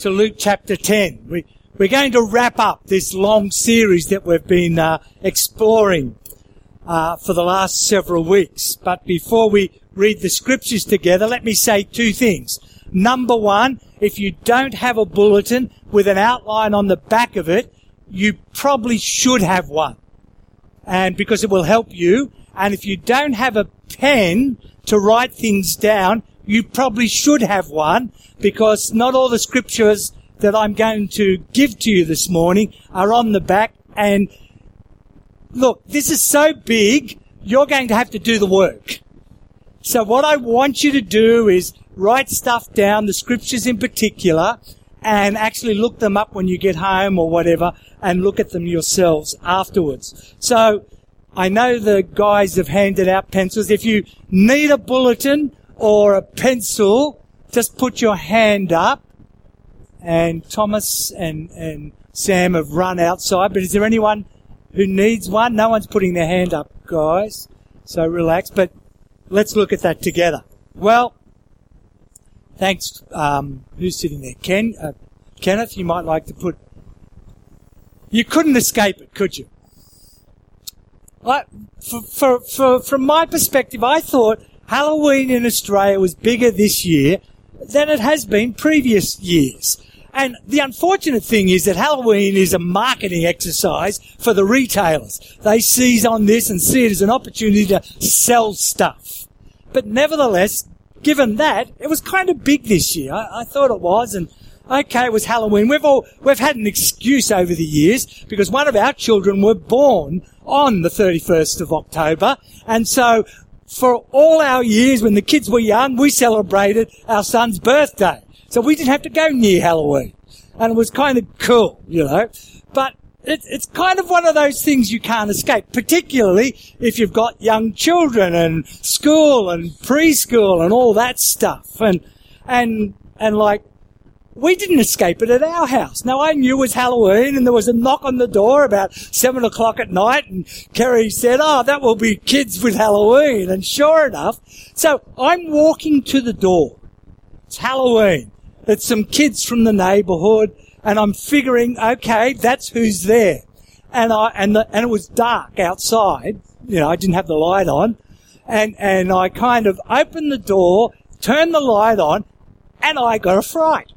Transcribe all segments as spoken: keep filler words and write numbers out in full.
to Luke chapter ten. We, we're going to wrap up this long series that we've been uh, exploring uh, for the last several weeks. But before we read the scriptures together, let me say two things. Number one, if you don't have a bulletin with an outline on the back of it, you probably should have one, and because it will help you. And if you don't have a pen to write things down, you probably should have one, because not all the scriptures that I'm going to give to you this morning are on the back. And look, this is so big, you're going to have to do the work. So what I want you to do is write stuff down, the scriptures in particular, and actually look them up when you get home or whatever, and look at them yourselves afterwards. So I know the guys have handed out pencils. If you need a bulletin or a pencil, just put your hand up. And Thomas and, and Sam have run outside. But is there anyone who needs one? No one's putting their hand up, guys. So relax. But let's look at that together. Well, thanks. Um, who's sitting there? Ken, uh, Kenneth, you might like to put... You couldn't escape it, could you? I, for, for, for, from my perspective, I thought Halloween in Australia was bigger this year than it has been previous years. And the unfortunate thing is that Halloween is a marketing exercise for the retailers. They seize on this and see it as an opportunity to sell stuff. But nevertheless, given that, it was kind of big this year. I, I thought it was, and okay, it was Halloween. We've all, we've had an excuse over the years because one of our children were born on the thirty-first of October. And so for all our years when the kids were young, we celebrated our son's birthday. So we didn't have to go near Halloween. And it was kind of cool, you know. But it, it's kind of one of those things you can't escape, particularly if you've got young children and school and preschool and all that stuff. And, and, and like, we didn't escape it at our house. Now, I knew it was Halloween, and there was a knock on the door about seven o'clock at night, and Kerry said, oh, that will be kids with Halloween. And sure enough, so I'm walking to the door. It's Halloween. It's some kids from the neighbourhood, and I'm figuring, okay, that's who's there. And I and the, and it was dark outside. You know, I didn't have the light on. And, and I kind of opened the door, turned the light on, and I got a fright.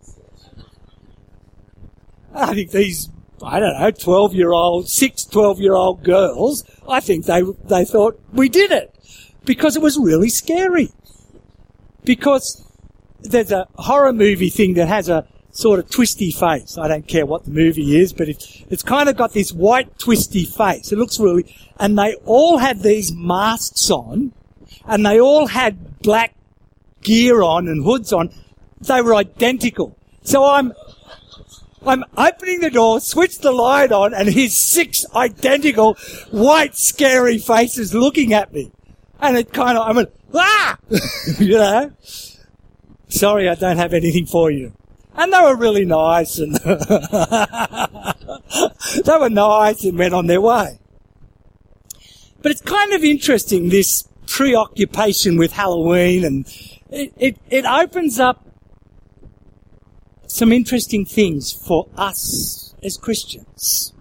I think these, I don't know, twelve-year-old, six, twelve-year-old girls, I think they they thought we did it because it was really scary. Because there's a horror movie thing that has a sort of twisty face. I don't care what the movie is, but it, it's kind of got this white twisty face. It looks really... And they all had these masks on, and they all had black gear on and hoods on. They were identical. So I'm... I'm opening the door, switch the light on, and here's six identical white scary faces looking at me. And it kind of, I went, ah! You know? Sorry, I don't have anything for you. And they were really nice, and they were nice and went on their way. But it's kind of interesting, this preoccupation with Halloween, and it, it, it opens up some interesting things for us as Christians.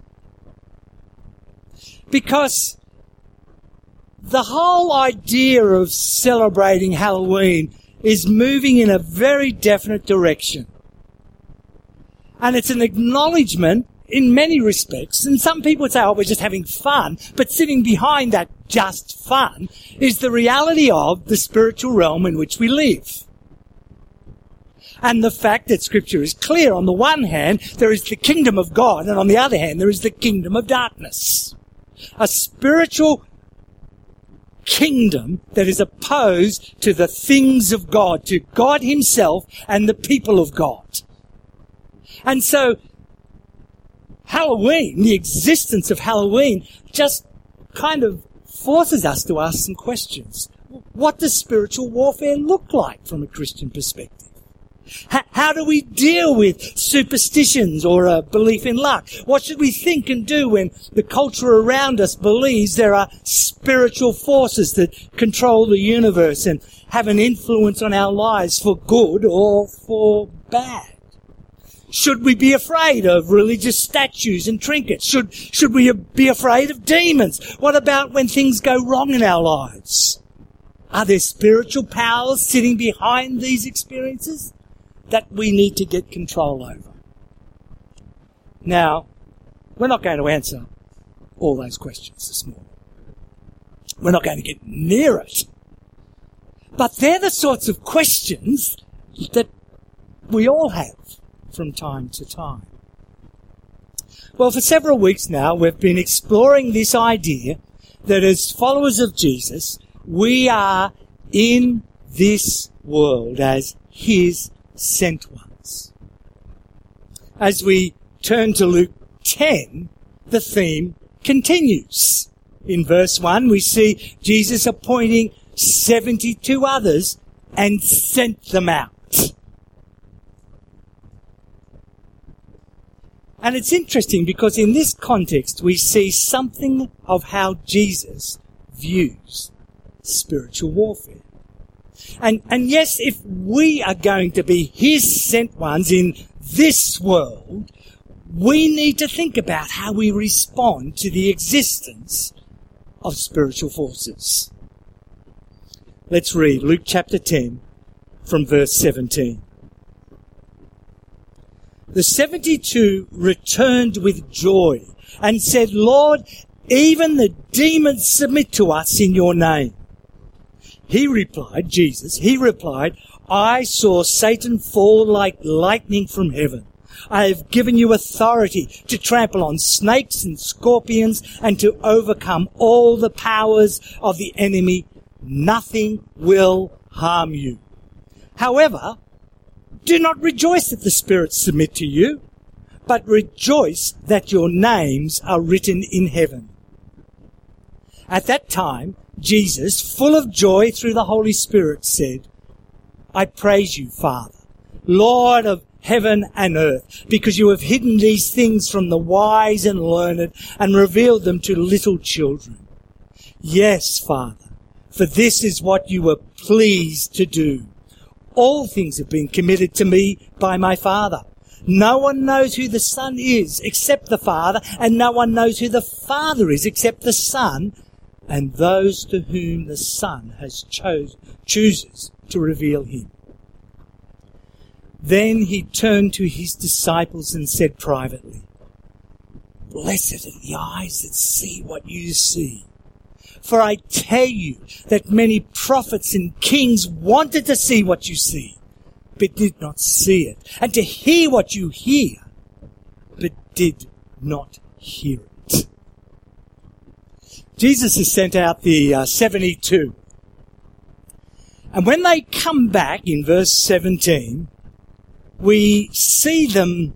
Because the whole idea of celebrating Halloween is moving in a very definite direction. And it's an acknowledgement in many respects. And some people would say, oh, we're just having fun. But sitting behind that just fun is the reality of the spiritual realm in which we live. And the fact that Scripture is clear. On the one hand, there is the kingdom of God, and on the other hand, there is the kingdom of darkness. A spiritual kingdom that is opposed to the things of God, to God himself and the people of God. And so, Halloween, the existence of Halloween, just kind of forces us to ask some questions. What does spiritual warfare look like from a Christian perspective? How do we deal with superstitions or a belief in luck? What should we think and do when the culture around us believes there are spiritual forces that control the universe and have an influence on our lives for good or for bad? Should we be afraid of religious statues and trinkets? Should, should we be afraid of demons? What about when things go wrong in our lives? Are there spiritual powers sitting behind these experiences that we need to get control over? Now, we're not going to answer all those questions this morning. We're not going to get near it. But they're the sorts of questions that we all have from time to time. Well, for several weeks now, we've been exploring this idea that as followers of Jesus, we are in this world as his sent ones. As we turn to Luke ten, the theme continues. In verse one, we see Jesus appointing seventy-two others and sent them out. And it's interesting because in this context we see something of how Jesus views spiritual warfare. And, and yes, if we are going to be his sent ones in this world, we need to think about how we respond to the existence of spiritual forces. Let's read Luke chapter ten from verse seventeen. The seventy-two returned with joy and said, Lord, even the demons submit to us in your name. He replied, Jesus, he replied, I saw Satan fall like lightning from heaven. I have given you authority to trample on snakes and scorpions and to overcome all the powers of the enemy. Nothing will harm you. However, do not rejoice that the spirits submit to you, but rejoice that your names are written in heaven. At that time, Jesus, full of joy through the Holy Spirit, said, I praise you, Father, Lord of heaven and earth, because you have hidden these things from the wise and learned and revealed them to little children. Yes, Father, for this is what you were pleased to do. All things have been committed to me by my Father. No one knows who the Son is except the Father, and no one knows who the Father is except the Son, and those to whom the Son has chose, chooses to reveal him. Then he turned to his disciples and said privately, Blessed are the eyes that see what you see. For I tell you that many prophets and kings wanted to see what you see, but did not see it, and to hear what you hear, but did not hear it. Jesus has sent out the uh, seventy-two. And when they come back in verse seventeen, we see them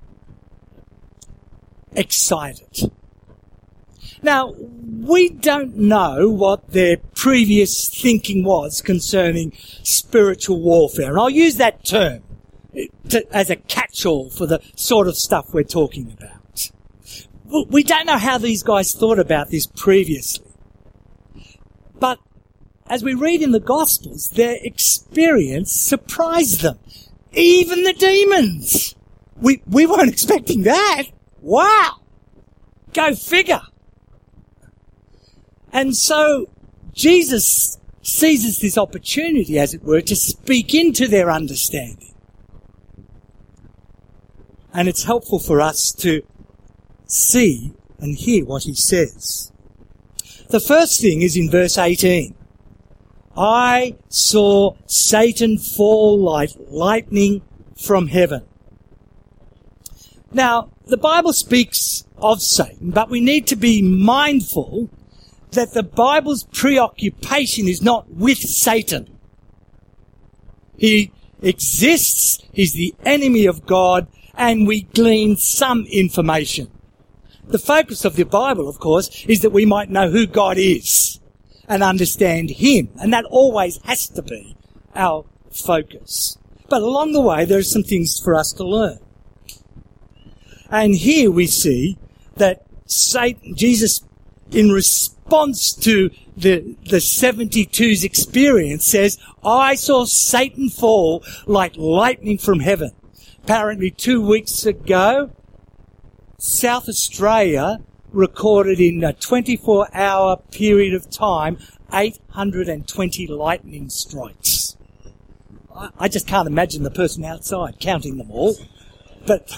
excited. Now, we don't know what their previous thinking was concerning spiritual warfare. And I'll use that term to, as a catch-all for the sort of stuff we're talking about. We don't know how these guys thought about this previously. But as we read in the Gospels, their experience surprised them. Even the demons. We, we weren't expecting that. Wow. Go figure. And so Jesus seizes this opportunity, as it were, to speak into their understanding. And it's helpful for us to see and hear what he says. The first thing is in verse eighteen. I saw Satan fall like lightning from heaven. Now, the Bible speaks of Satan, but we need to be mindful that the Bible's preoccupation is not with Satan. He exists, he's the enemy of God, and we glean some information. The focus of the Bible, of course, is that we might know who God is and understand him, and that always has to be our focus. But along the way, there are some things for us to learn. And here we see that Satan, Jesus, in response to the, the seventy-two's experience, says, I saw Satan fall like lightning from heaven. apparently two weeks ago, South Australia recorded in a twenty-four hour period of time eight hundred twenty lightning strikes. I, I just can't imagine the person outside counting them all. But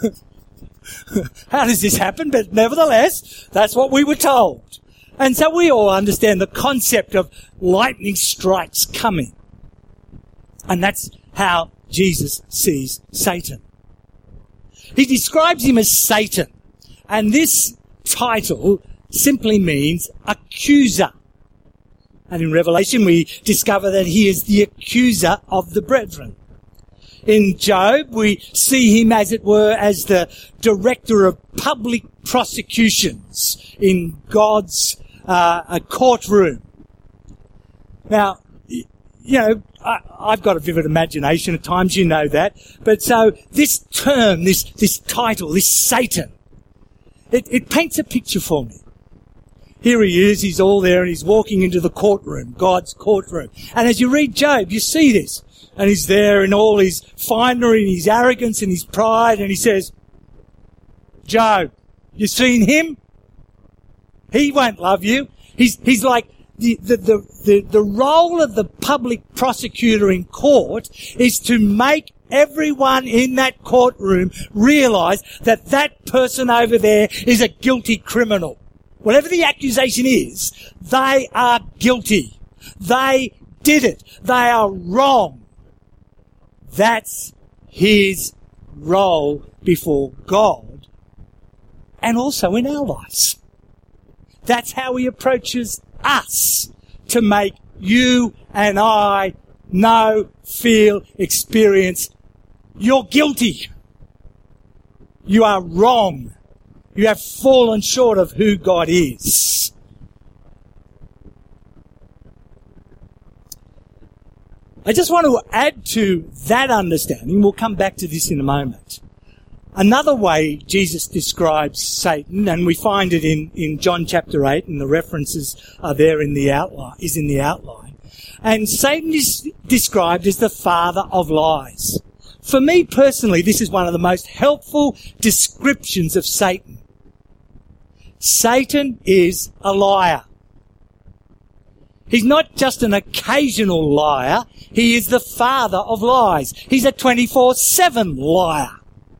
how does this happen? But nevertheless, that's what we were told. And so we all understand the concept of lightning strikes coming. And that's how Jesus sees Satan. He describes him as Satan. And this title simply means accuser. And in Revelation we discover that he is the accuser of the brethren. In Job we see him, as it were, as the director of public prosecutions in God's uh, a courtroom. Now, you know, I, I've got a vivid imagination at times, you know that. But so this term, this this title, this Satan, it, it paints a picture for me. Here he is, he's all there and he's walking into the courtroom, God's courtroom. And as you read Job, you see this. And he's there in all his finery and his arrogance and his pride, and he says, Job, you seen him? He won't love you. He's he's like the the, the the the role of the public prosecutor in court is to make everyone in that courtroom realise that that person over there is a guilty criminal. Whatever the accusation is, they are guilty. They did it. They are wrong. That's his role before God and also in our lives. That's how he approaches us, to make you and I know, feel, experience, you're guilty. You are wrong. You have fallen short of who God is. I just want to add to that understanding. We'll come back to this in a moment. Another way Jesus describes Satan, and we find it in, in John chapter eight, and the references are there in the outline, is in the outline. And Satan is described as the father of lies. For me personally, this is one of the most helpful descriptions of Satan. Satan is a liar. He's not just an occasional liar. He is the father of lies. He's a twenty-four seven liar.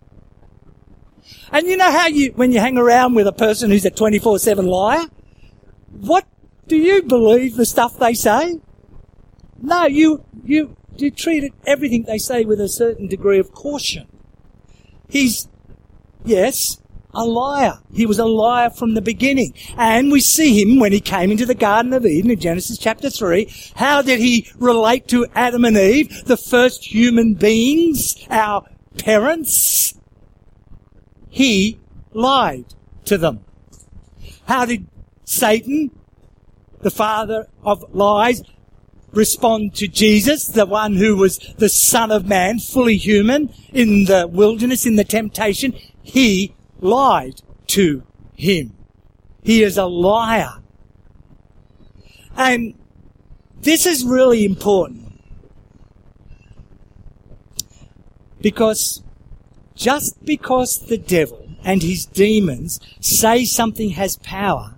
And you know how you, when you hang around with a person who's a twenty-four seven liar, what do you believe the stuff they say? No, you, you, you treat it, everything they say with a certain degree of caution. He's, yes, a liar. He was a liar from the beginning. And we see him when he came into the Garden of Eden in Genesis chapter three. How did he relate to Adam and Eve, the first human beings, our parents? He lied to them. How did Satan, the father of lies, respond to Jesus, the one who was the Son of Man, fully human, in the wilderness, in the temptation? He lied to him. He is a liar. And this is really important, because just because the devil and his demons say something has power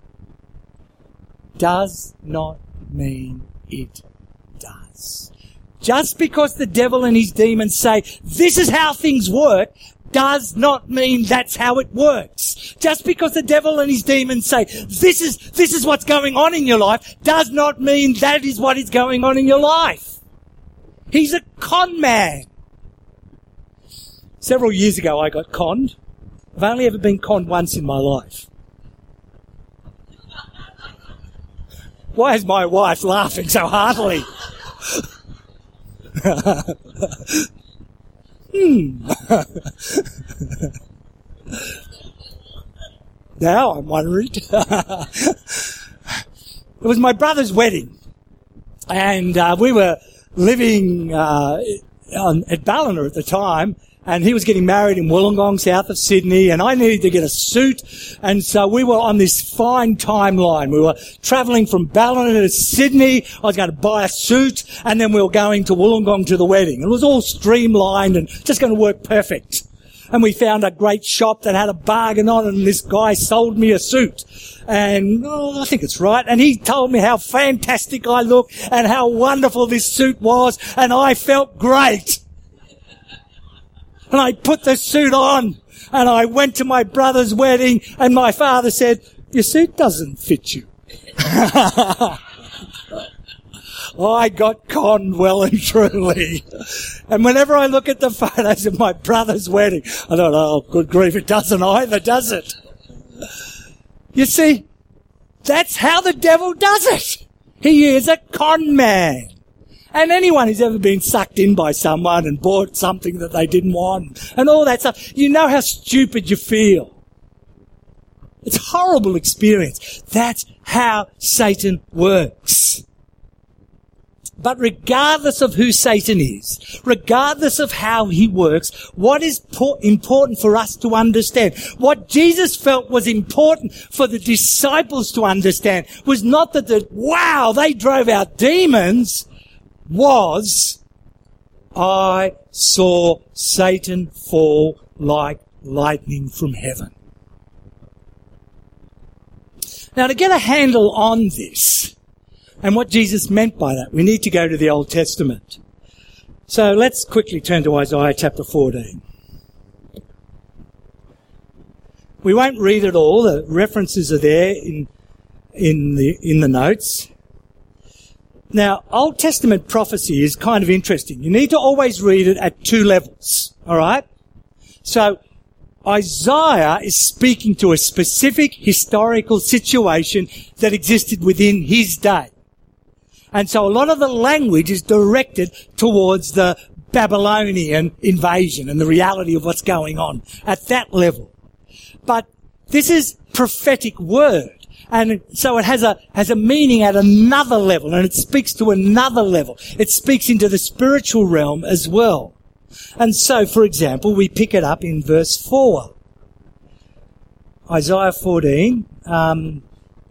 does not mean it does. Just because the devil and his demons say, this is how things work, does not mean that's how it works. Just because the devil and his demons say, this is, this is what's going on in your life, does not mean that is what is going on in your life. He's a con man. Several years ago I got conned. I've only ever been conned once in my life. Why is my wife laughing so heartily? hmm. Now I'm worried. It was my brother's wedding, and uh, we were living uh, on, at Ballina at the time, And he was getting married in Wollongong, south of Sydney, and I needed to get a suit. And so we were on this fine timeline. We were travelling from Ballina to Sydney. I was going to buy a suit, and then we were going to Wollongong to the wedding. It was all streamlined and just going to work perfect. And we found a great shop that had a bargain on, and this guy sold me a suit. And oh, I think it's right. And he told me how fantastic I looked and how wonderful this suit was, and I felt great. And I put the suit on, and I went to my brother's wedding, and my father said, "Your suit doesn't fit you." I got conned well and truly. And whenever I look at the photos of my brother's wedding, I thought, oh, good grief, it doesn't either, does it? You see, that's how the devil does it. He is a con man. And anyone who's ever been sucked in by someone and bought something that they didn't want and all that stuff, you know how stupid you feel. It's a horrible experience. That's how Satan works. But regardless of who Satan is, regardless of how he works, what is important for us to understand, what Jesus felt was important for the disciples to understand, was not that, the, wow, they drove out demons, was, I saw Satan fall like lightning from heaven. Now, to get a handle on this, and what Jesus meant by that, we need to go to the Old Testament. So let's quickly turn to Isaiah chapter fourteen. We won't read it all. The references are there in in the in the notes. Now, Old Testament prophecy is kind of interesting. You need to always read it at two levels. All right? So Isaiah is speaking to a specific historical situation that existed within his day. And so a lot of the language is directed towards the Babylonian invasion and the reality of what's going on at that level. But this is prophetic word. And so it has a, has a meaning at another level, and it speaks to another level. It speaks into the spiritual realm as well. And so, for example, we pick it up in verse four. Isaiah fourteen, um,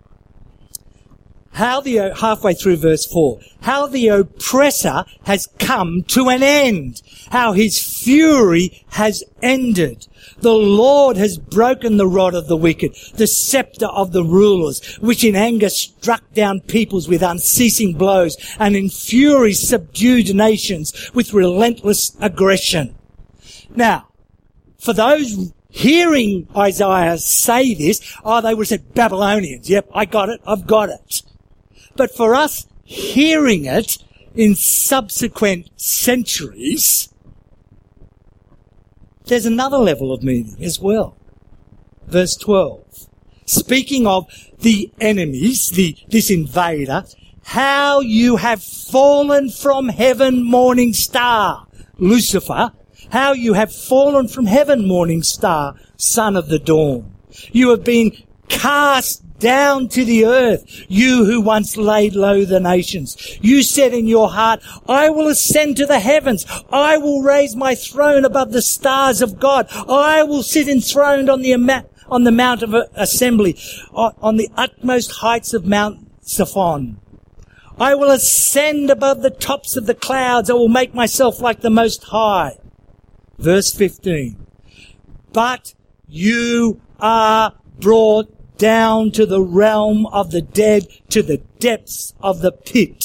How the, halfway through verse four, how the oppressor has come to an end, how his fury has ended. The Lord has broken the rod of the wicked, the scepter of the rulers, which in anger struck down peoples with unceasing blows, and in fury subdued nations with relentless aggression. Now, for those hearing Isaiah say this, oh, they would have said, Babylonians. Yep, I got it, I've got it. But for us hearing it in subsequent centuries, there's another level of meaning as well. Verse twelve. Speaking of the enemies, the, this invader, how you have fallen from heaven, morning star, Lucifer, how you have fallen from heaven, morning star, son of the dawn. You have been cast down to the earth, you who once laid low the nations. You said in your heart, I will ascend to the heavens. I will raise my throne above the stars of God. I will sit enthroned on the on the mount of assembly, on the utmost heights of Mount Zaphon. I will ascend above the tops of the clouds. I will make myself like the Most High. Verse fifteen. But you are brought down to the realm of the dead, to the depths of the pit.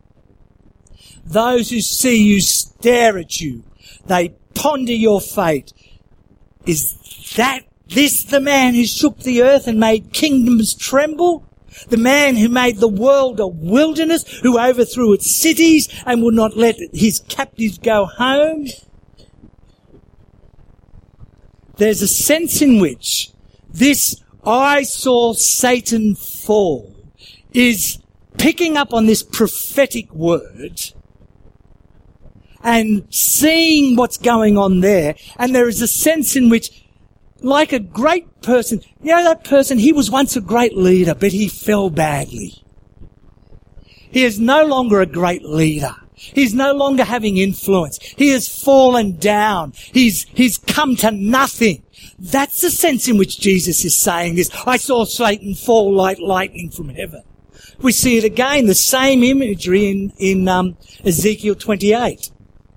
Those who see you stare at you. They ponder your fate. Is that this the man who shook the earth and made kingdoms tremble? The man who made the world a wilderness, who overthrew its cities and would not let his captives go home? There's a sense in which this I saw Satan fall is picking up on this prophetic word and seeing what's going on there. And there is a sense in which, like a great person, you know that person, he was once a great leader, but he fell badly. He is no longer a great leader. He's no longer having influence. He has fallen down. He's, he's come to nothing. That's the sense in which Jesus is saying this. I saw Satan fall like lightning from heaven. We see it again, the same imagery in, in um, Ezekiel twenty-eight.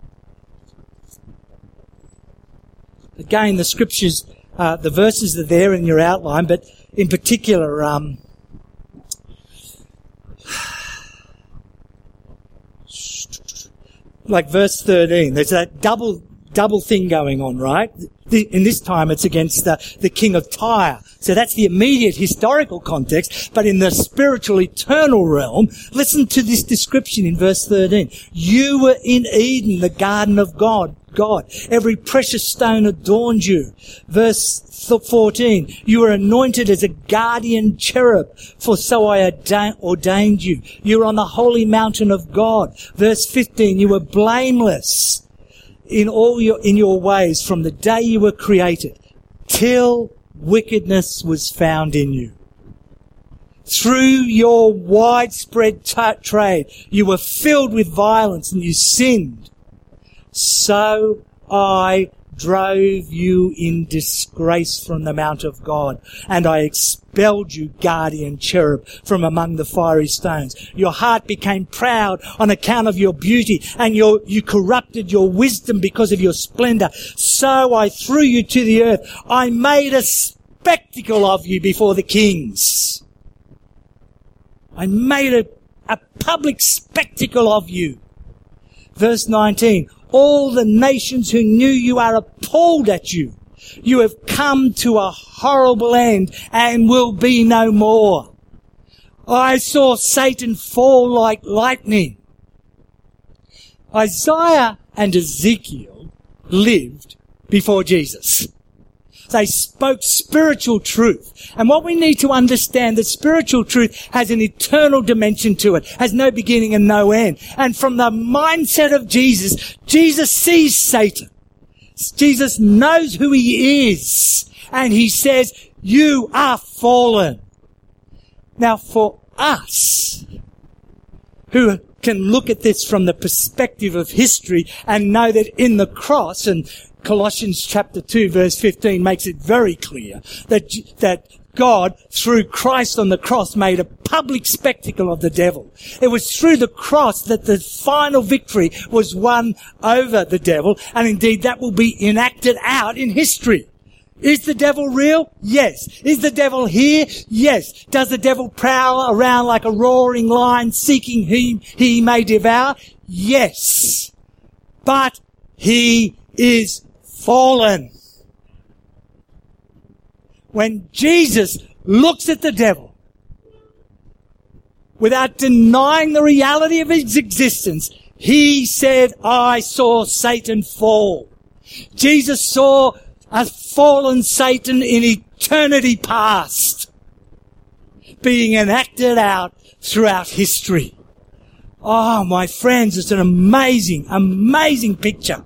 Again, the scriptures, uh, the verses are there in your outline, but in particular, um, like verse thirteen, there's that double double thing going on, right? The, in this time, it's against the, the king of Tyre. So that's the immediate historical context. But in the spiritual, eternal realm, listen to this description in verse thirteen. You were in Eden, the garden of God. God. Every precious stone adorned you. Verse fourteen. You were anointed as a guardian cherub, for so I ordained you. You were on the holy mountain of God. Verse fifteen. You were blameless in all your, in your ways from the day you were created till wickedness was found in you. Through your widespread t- trade, you were filled with violence and you sinned. So I drove you in disgrace from the mount of God, and I expelled you, guardian cherub, from among the fiery stones. Your heart became proud on account of your beauty, and your, you corrupted your wisdom because of your splendor. So I threw you to the earth. I made a spectacle of you before the kings. I made a, a public spectacle of you. Verse nineteen. All the nations who knew you are appalled at you. You have come to a horrible end and will be no more. I saw Satan fall like lightning. Isaiah and Ezekiel lived before Jesus. They spoke spiritual truth. And what we need to understand, that spiritual truth has an eternal dimension to it, has no beginning and no end. And from the mindset of Jesus, Jesus sees Satan. Jesus knows who he is. And he says, you are fallen. Now for us, who can look at this from the perspective of history and know that in the cross, and Colossians chapter two verse fifteen makes it very clear that, that God, through Christ on the cross, made a public spectacle of the devil. It was through the cross that the final victory was won over the devil, and indeed that will be enacted out in history. Is the devil real? Yes. Is the devil here? Yes. Does the devil prowl around like a roaring lion seeking whom he may devour? Yes. But he is fallen. When Jesus looks at the devil, without denying the reality of his existence, he said, I saw Satan fall. Jesus saw a fallen Satan in eternity past being enacted out throughout history. Oh, my friends, it's an amazing, amazing picture.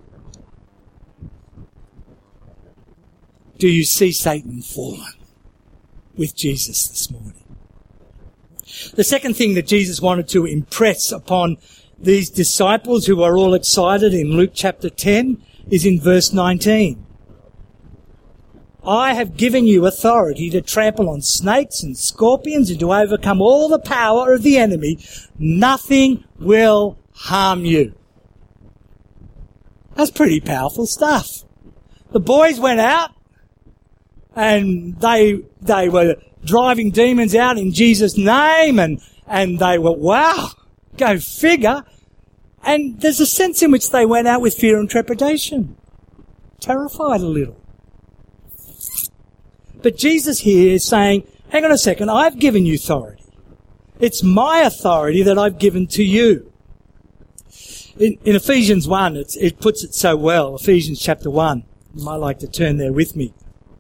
Do you see Satan fallen with Jesus this morning? The second thing that Jesus wanted to impress upon these disciples who are all excited in Luke chapter ten is in verse nineteen. I have given you authority to trample on snakes and scorpions and to overcome all the power of the enemy. Nothing will harm you. That's pretty powerful stuff. The boys went out and they they were driving demons out in Jesus' name, and, and they were, wow, go figure. And there's a sense in which they went out with fear and trepidation, terrified a little. But Jesus here is saying, hang on a second, I've given you authority. It's my authority that I've given to you. In, in Ephesians one, it's, it puts it so well, Ephesians chapter one. You might like to turn there with me.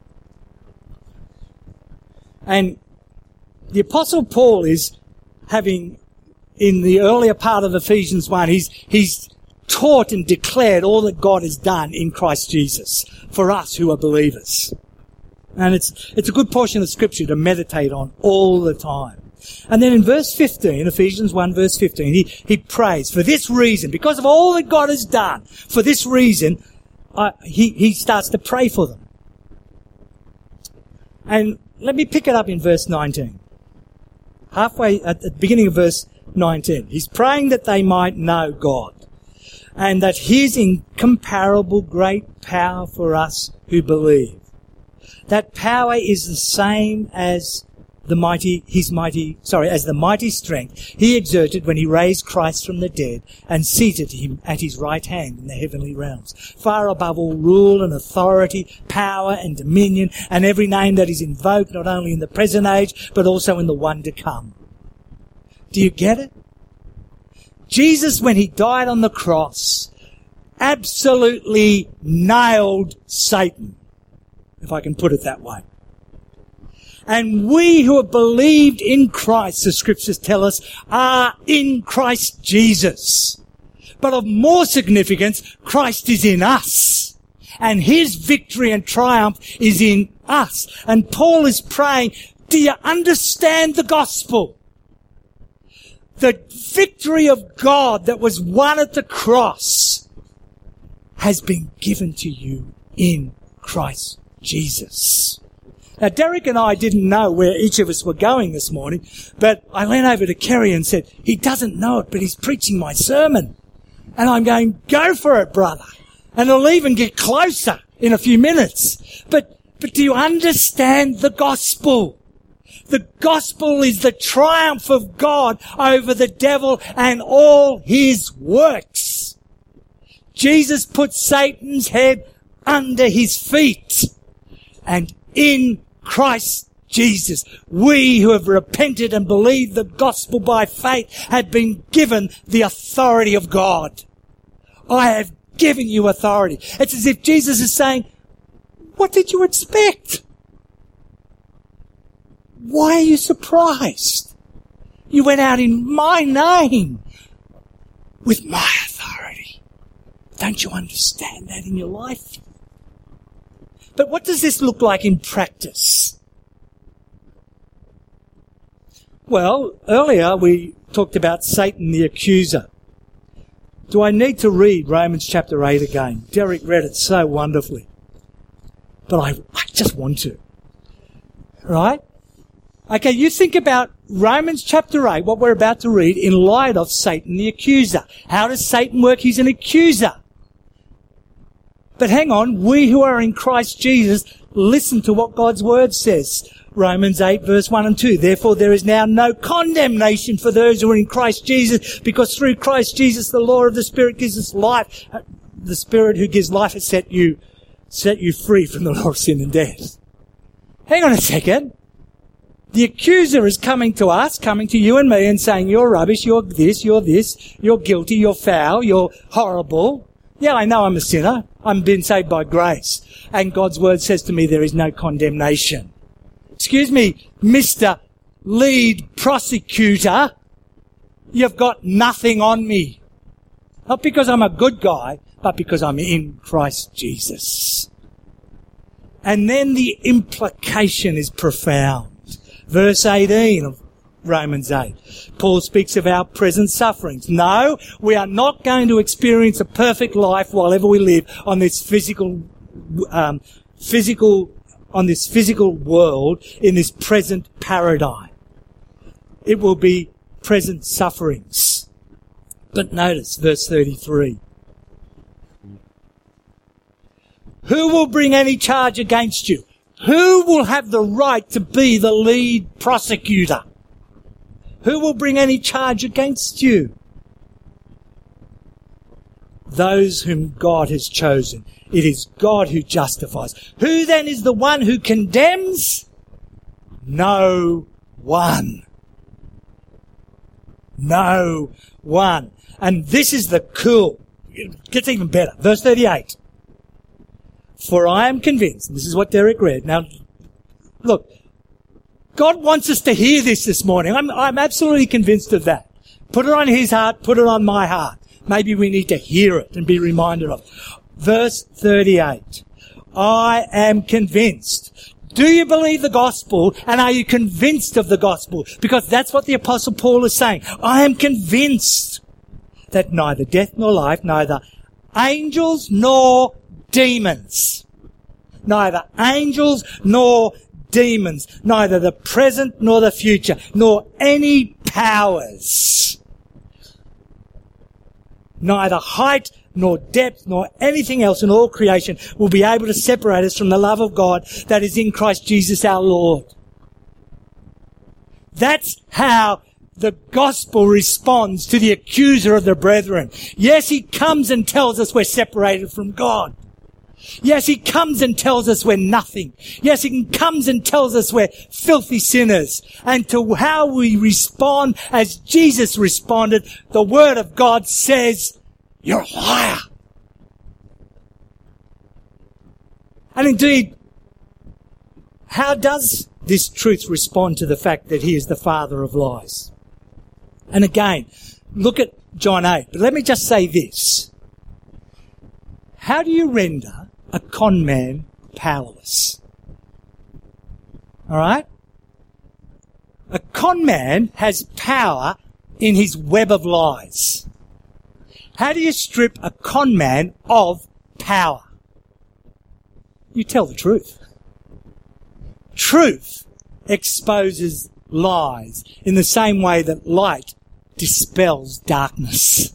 And the Apostle Paul is having, in the earlier part of Ephesians one, he's, he's taught and declared all that God has done in Christ Jesus for us who are believers. And it's, it's a good portion of Scripture to meditate on all the time. And then in verse fifteen, Ephesians one verse fifteen, he, he prays for this reason, because of all that God has done, for this reason, uh, he, he starts to pray for them. And let me pick it up in verse nineteen. Halfway at the beginning of verse nineteen. He's praying that they might know God, and that his incomparable great power for us who believe. That power is the same as the mighty, his mighty, sorry, as the mighty strength he exerted when he raised Christ from the dead and seated him at his right hand in the heavenly realms, far above all rule and authority, power and dominion, and every name that is invoked not only in the present age, but also in the one to come. Do you get it? Jesus, when he died on the cross, absolutely nailed Satan, if I can put it that way. And we who have believed in Christ, the scriptures tell us, are in Christ Jesus. But of more significance, Christ is in us. And his victory and triumph is in us. And Paul is praying, do you understand the gospel? The victory of God that was won at the cross has been given to you in Christ Jesus. Now, Derek and I didn't know where each of us were going this morning, but I leaned over to Kerry and said, he doesn't know it, but he's preaching my sermon. And I'm going, go for it, brother. And it'll even get closer in a few minutes. But, but do you understand the gospel? The gospel is the triumph of God over the devil and all his works. Jesus put Satan's head under his feet. And in Christ Jesus, we who have repented and believed the gospel by faith have been given the authority of God. I have given you authority. It's as if Jesus is saying, what did you expect? Why are you surprised? You went out in my name with my authority. Don't you understand that in your life? But what does this look like in practice? Well, earlier we talked about Satan the accuser. Do I need to read Romans chapter eight again? Derek read it so wonderfully. But I, I just want to. Right? Okay, you think about Romans chapter eight, what we're about to read, in light of Satan the accuser. How does Satan work? He's an accuser. But hang on, we who are in Christ Jesus, listen to what God's word says. Romans eight verse one and two. Therefore there is now no condemnation for those who are in Christ Jesus, because through Christ Jesus the law of the Spirit gives us life. The Spirit who gives life has set you, set you free from the law of sin and death. Hang on a second. The accuser is coming to us, coming to you and me and saying, you're rubbish, you're this, you're this, you're guilty, you're foul, you're horrible. Yeah, I know I'm a sinner. I'm been saved by grace. And God's word says to me there is no condemnation. Excuse me, Mister Lead Prosecutor, you've got nothing on me. Not because I'm a good guy, but because I'm in Christ Jesus. And then the implication is profound. Verse eighteen of Romans eight. Paul speaks of our present sufferings. No, we are not going to experience a perfect life while ever we live on this physical, um, physical, on this physical world in this present paradigm. It will be present sufferings. But notice verse thirty-three. Who will bring any charge against you? Who will have the right to be the lead prosecutor? Who will bring any charge against you? Those whom God has chosen. It is God who justifies. Who then is the one who condemns? No one. No one. And this is the cool. It gets even better. Verse thirty-eight. For I am convinced, and this is what Derek read. Now, look, God wants us to hear this this morning. I'm, I'm absolutely convinced of that. Put it on his heart, put it on my heart. Maybe we need to hear it and be reminded of it. Verse thirty-eight. I am convinced Do you believe the gospel, and are you convinced of the gospel? Because that's what the Apostle Paul is saying. I am convinced that neither death nor life, neither angels nor demons, neither angels nor demons, neither the present nor the future, nor any powers, neither height nor depth, nor anything else in all creation will be able to separate us from the love of God that is in Christ Jesus our Lord. That's how the gospel responds to the accuser of the brethren. Yes, he comes and tells us we're separated from God. Yes, he comes and tells us we're nothing. Yes, he comes and tells us we're filthy sinners. And to how we respond as Jesus responded, the Word of God says, you're a liar. And indeed, how does this truth respond to the fact that he is the father of lies? And again, look at John eight. But let me just say this. How do you render a con man powerless? All right? A con man has power in his web of lies. How do you strip a con man of power? You tell the truth. Truth exposes lies in the same way that light dispels darkness.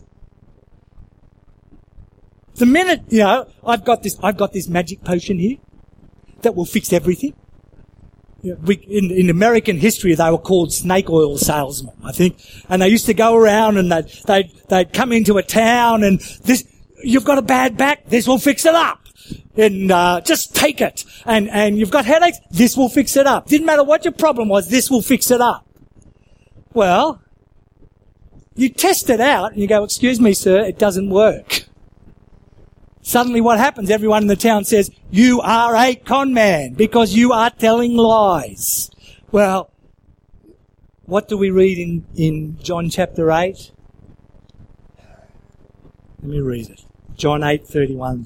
The minute, you know, I've got this, I've got this magic potion here that will fix everything. You know, we, in, in American history, they were called snake oil salesmen, I think. And they used to go around and they'd, they'd, they'd come into a town and this, you've got a bad back, this will fix it up. And, uh, just take it. And, and you've got headaches, this will fix it up. Didn't matter what your problem was, this will fix it up. Well, you test it out and you go, excuse me, sir, it doesn't work. Suddenly what happens? Everyone in the town says, you are a con man because you are telling lies. Well, what do we read in, in John chapter eight? Let me read it. John eight thirty-one.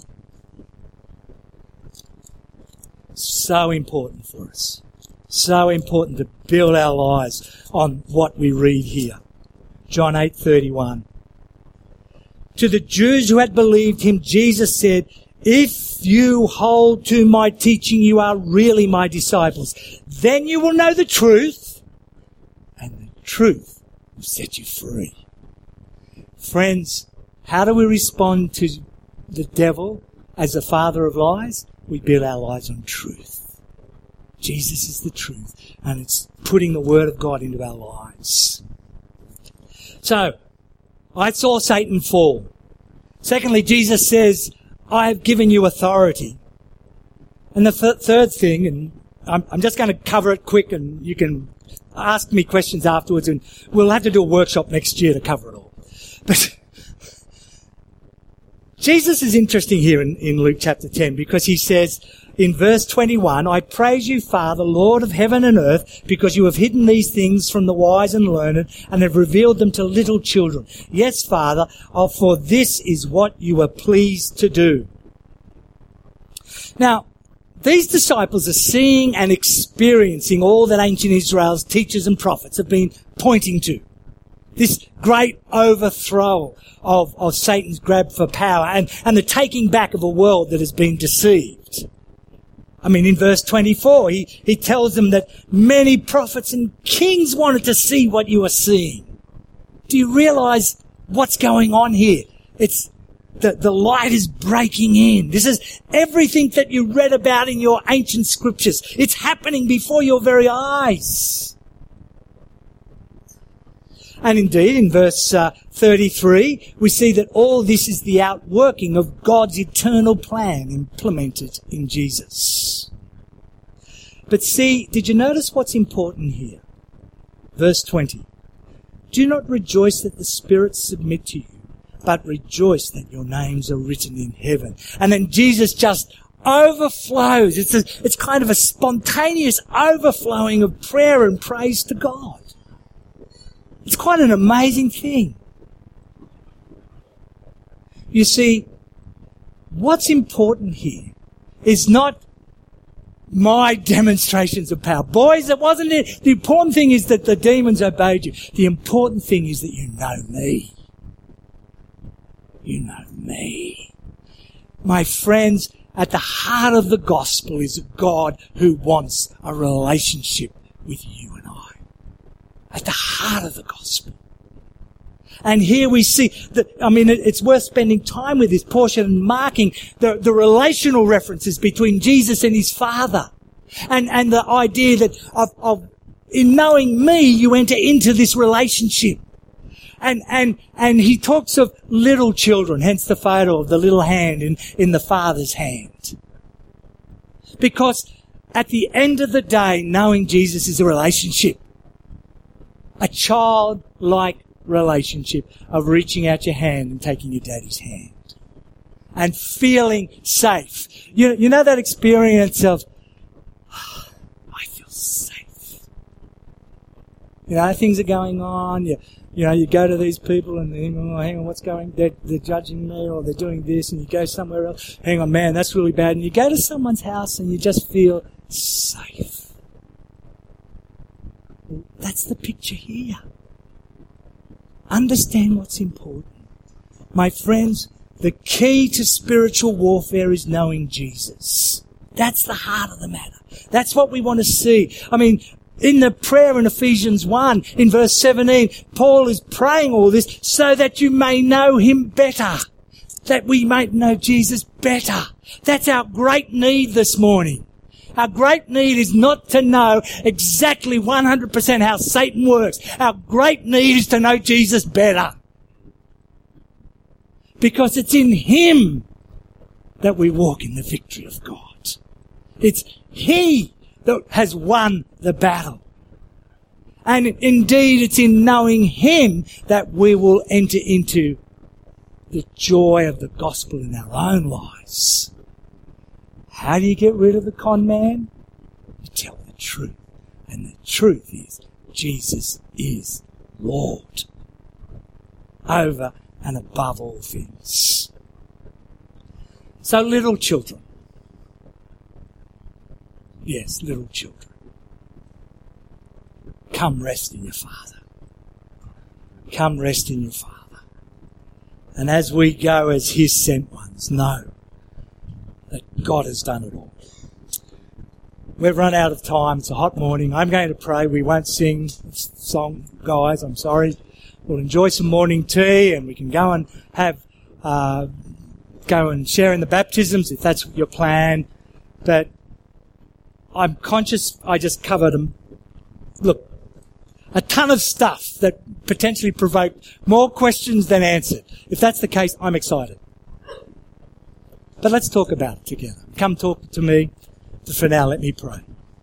So important for us. So important to build our lives on what we read here. John eight thirty-one. To the Jews who had believed him, Jesus said, if you hold to my teaching, you are really my disciples. Then you will know the truth, and the truth will set you free. Friends, how do we respond to the devil as the father of lies? We build our lives on truth. Jesus is the truth, and it's putting the Word of God into our lives. So, I saw Satan fall. Secondly, Jesus says, I have given you authority. And the th- third thing, and I'm, I'm just going to cover it quick and you can ask me questions afterwards and we'll have to do a workshop next year to cover it all. But Jesus is interesting here in, in Luke chapter ten because he says in verse twenty-one, I praise you, Father, Lord of heaven and earth, because you have hidden these things from the wise and learned and have revealed them to little children. Yes, Father, oh, for this is what you were pleased to do. Now, these disciples are seeing and experiencing all that ancient Israel's teachers and prophets have been pointing to. This great overthrow of, of Satan's grab for power and, and the taking back of a world that has been deceived. I mean, in verse twenty-four, he, he tells them that many prophets and kings wanted to see what you are seeing. Do you realize what's going on here? It's the, the light is breaking in. This is everything that you read about in your ancient scriptures. It's happening before your very eyes. And indeed, in verse uh, thirty-three, we see that all this is the outworking of God's eternal plan implemented in Jesus. But see, did you notice what's important here? Verse twenty. Do not rejoice that the spirits submit to you, but rejoice that your names are written in heaven. And then Jesus just overflows. It's a, it's kind of a spontaneous overflowing of prayer and praise to God. It's quite an amazing thing. You see, what's important here is not my demonstrations of power. Boys, it wasn't it. The important thing is that the demons obeyed you. The important thing is that you know me. You know me. My friends, at the heart of the gospel is a God who wants a relationship with you and I. At the heart of the gospel. And here we see that, I mean, it's worth spending time with this portion and marking the, the relational references between Jesus and his Father. And, and the idea that of, of, in knowing me, you enter into this relationship. And, and, and he talks of little children, hence the photo of the little hand in, in the Father's hand. Because at the end of the day, knowing Jesus is a relationship. A childlike relationship of reaching out your hand and taking your daddy's hand. And feeling safe. You, you know that experience of, oh, I feel safe. You know, things are going on, you You know, you go to these people and they think, oh, hang on, what's going, they're, they're judging me or they're doing this, and you go somewhere else, hang on, man, that's really bad. And you go to someone's house and you just feel safe. That's the picture here. Understand what's important. My friends, the key to spiritual warfare is knowing Jesus. That's the heart of the matter. That's what we want to see. I mean, in the prayer in Ephesians one, in verse seventeen, Paul is praying all this so that you may know him better. That we might know Jesus better. That's our great need this morning. Our great need is not to know exactly one hundred percent how Satan works. Our great need is to know Jesus better. Because it's in him that we walk in the victory of God. It's he that has won the battle. And indeed, it's in knowing him that we will enter into the joy of the gospel in our own lives. How do you get rid of the con man? You tell the truth. And the truth is, Jesus is Lord. Over and above all things. So little children. Yes, little children. Come rest in your Father. Come rest in your Father. And as we go as his sent ones, know that God has done it all. We've run out of time. It's a hot morning. I'm going to pray. We won't sing song, guys. I'm sorry. We'll enjoy some morning tea and we can go and have, uh, go and share in the baptisms if that's your plan. But I'm conscious I just covered them. Look, a ton of stuff that potentially provoked more questions than answered. If that's the case, I'm excited. But let's talk about it together. Come talk to me. But for now, let me pray.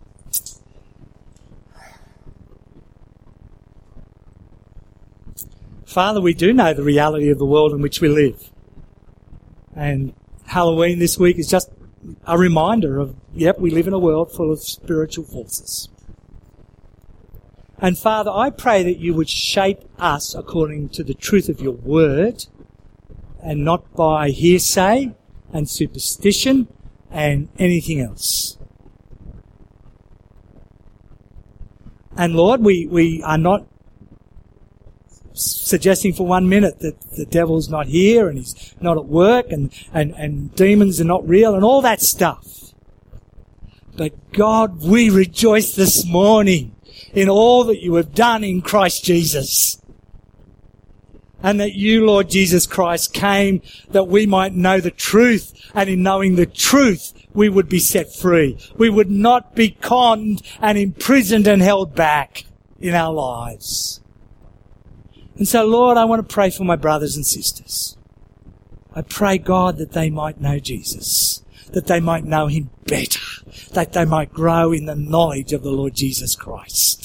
Father, we do know the reality of the world in which we live. And Halloween this week is just a reminder of, yep, we live in a world full of spiritual forces. And Father, I pray that you would shape us according to the truth of your word and not by hearsay and superstition and anything else. And Lord, we, we are not suggesting for one minute that the devil's not here and he's not at work and, and, and demons are not real and all that stuff. But God, we rejoice this morning in all that you have done in Christ Jesus. And that you, Lord Jesus Christ, came that we might know the truth, and in knowing the truth, we would be set free. We would not be conned and imprisoned and held back in our lives. And so, Lord, I want to pray for my brothers and sisters. I pray, God, that they might know Jesus, that they might know him better, that they might grow in the knowledge of the Lord Jesus Christ.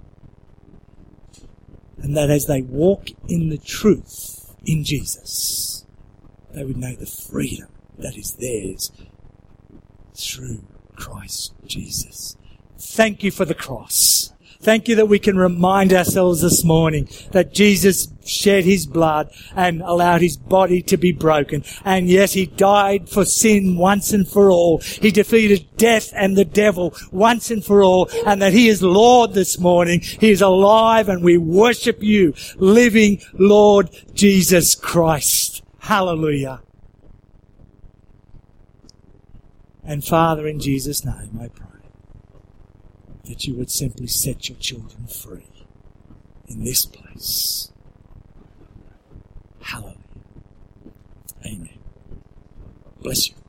And that as they walk in the truth in Jesus, they would know the freedom that is theirs through Christ Jesus. Thank you for the cross. Thank you that we can remind ourselves this morning that Jesus shed his blood and allowed his body to be broken. And yes, he died for sin once and for all. He defeated death and the devil once and for all. And that he is Lord this morning. He is alive and we worship you, living Lord Jesus Christ. Hallelujah. And Father, in Jesus' name, I pray that you would simply set your children free in this place. Hallelujah. Amen. Bless you.